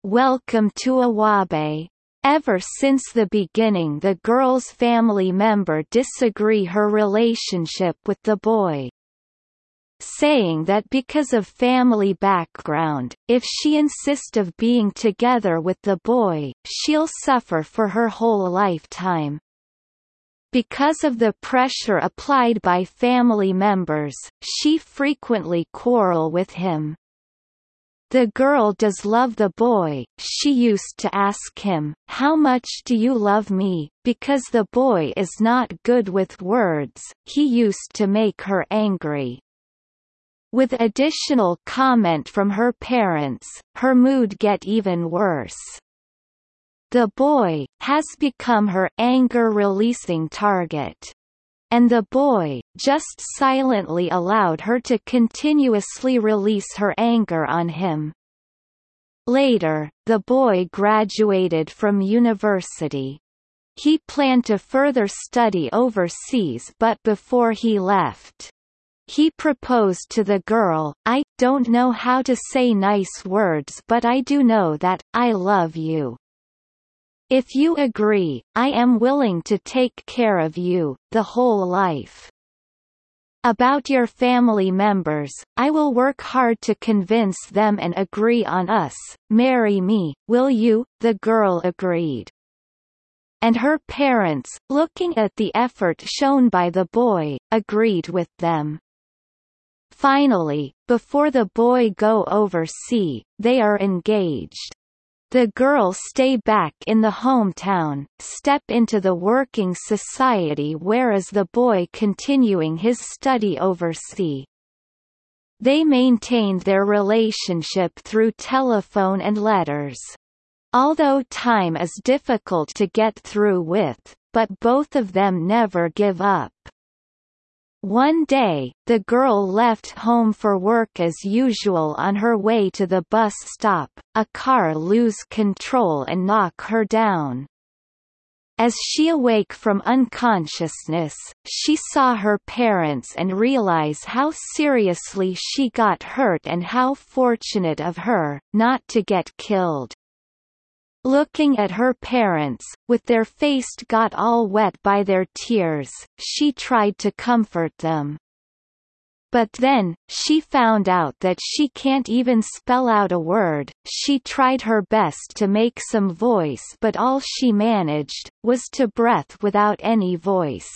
Welcome to Awabe. Ever since the beginning the girl's family member disagree her relationship with the boy, saying that because of family background, if she insists of being together with the boy, she'll suffer for her whole lifetime. Because of the pressure applied by family members, she frequently quarrel with him. The girl does love the boy. She used to ask him, "How much do you love me?" Because the boy is not good with words, he used to make her angry. With additional comment from her parents, her mood get even worse. The boy has become her anger-releasing target. And the boy just silently allowed her to continuously release her anger on him. Later, the boy graduated from university. He planned to further study overseas, but before he left, he proposed to the girl. "I don't know how to say nice words, but I do know that I love you. If you agree, I am willing to take care of you, the whole life. About your family members, I will work hard to convince them and agree on us. Marry me, will you?" The girl agreed. And her parents, looking at the effort shown by the boy, agreed with them. Finally, before the boy go overseas, they are engaged. The girl stay back in the hometown, step into the working society, whereas the boy continuing his study overseas. They maintained their relationship through telephone and letters. Although time is difficult to get through with, but both of them never give up. One day, the girl left home for work as usual. On her way to the bus stop, a car lose control and knock her down. As she awake from unconsciousness, she saw her parents and realize how seriously she got hurt and how fortunate of her, not to get killed. Looking at her parents, with their face got all wet by their tears, she tried to comfort them. But then, she found out that she can't even spell out a word. She tried her best to make some voice, but all she managed was to breath without any voice.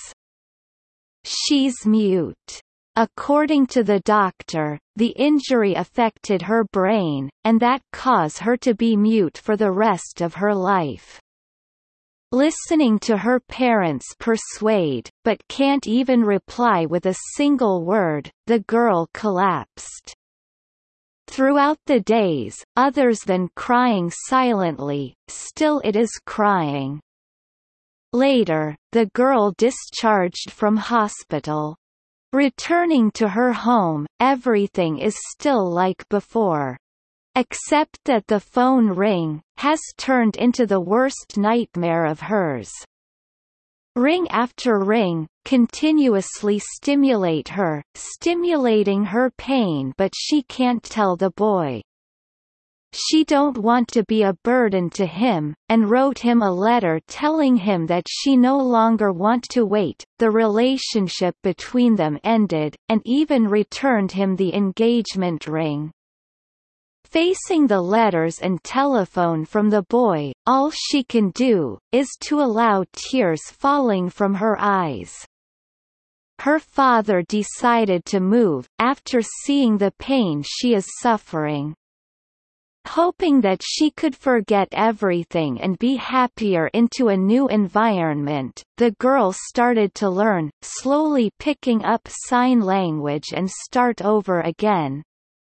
She's mute. According to the doctor, the injury affected her brain, and that caused her to be mute for the rest of her life. Listening to her parents persuade, but can't even reply with a single word, the girl collapsed. Throughout the days, others than crying silently, still it is crying. Later, the girl discharged from hospital. Returning to her home, everything is still like before. Except that the phone ring has turned into the worst nightmare of hers. Ring after ring, continuously stimulate her, stimulating her pain, but she can't tell the boy. She don't want to be a burden to him, and wrote him a letter telling him that she no longer want to wait. The relationship between them ended, and even returned him the engagement ring. Facing the letters and telephone from the boy, all she can do is to allow tears falling from her eyes. Her father decided to move, after seeing the pain she is suffering. Hoping that she could forget everything and be happier into a new environment, the girl started to learn, slowly picking up sign language and start over again.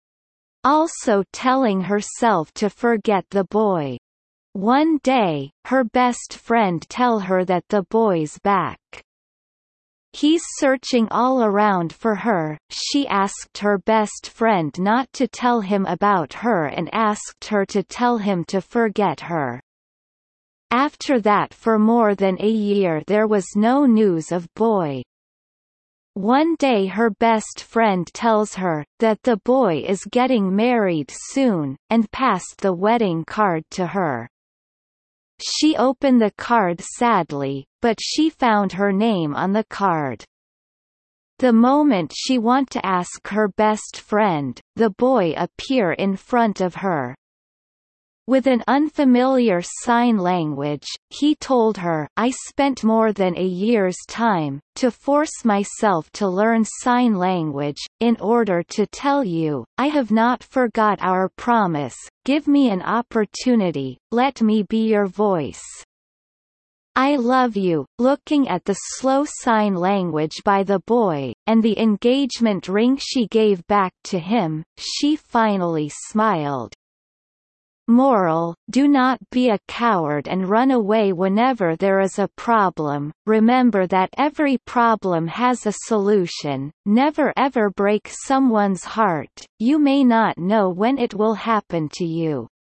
Also telling herself to forget the boy. One day, her best friend tell her that the boy's back. He's searching all around for her. She asked her best friend not to tell him about her and asked her to tell him to forget her. After that, for more than a year there was no news of boy. One day her best friend tells her that the boy is getting married soon, and passed the wedding card to her. She opened the card sadly, but she found her name on the card. The moment she want to ask her best friend, the boy appear in front of her. With an unfamiliar sign language, he told her, "I spent more than a year's time, to force myself to learn sign language, in order to tell you, I have not forgot our promise, give me an opportunity, let me be your voice. I love you." Looking at the slow sign language by the boy, and the engagement ring she gave back to him, she finally smiled. Moral: do not be a coward and run away whenever there is a problem. Remember that every problem has a solution. Never ever break someone's heart, you may not know when it will happen to you.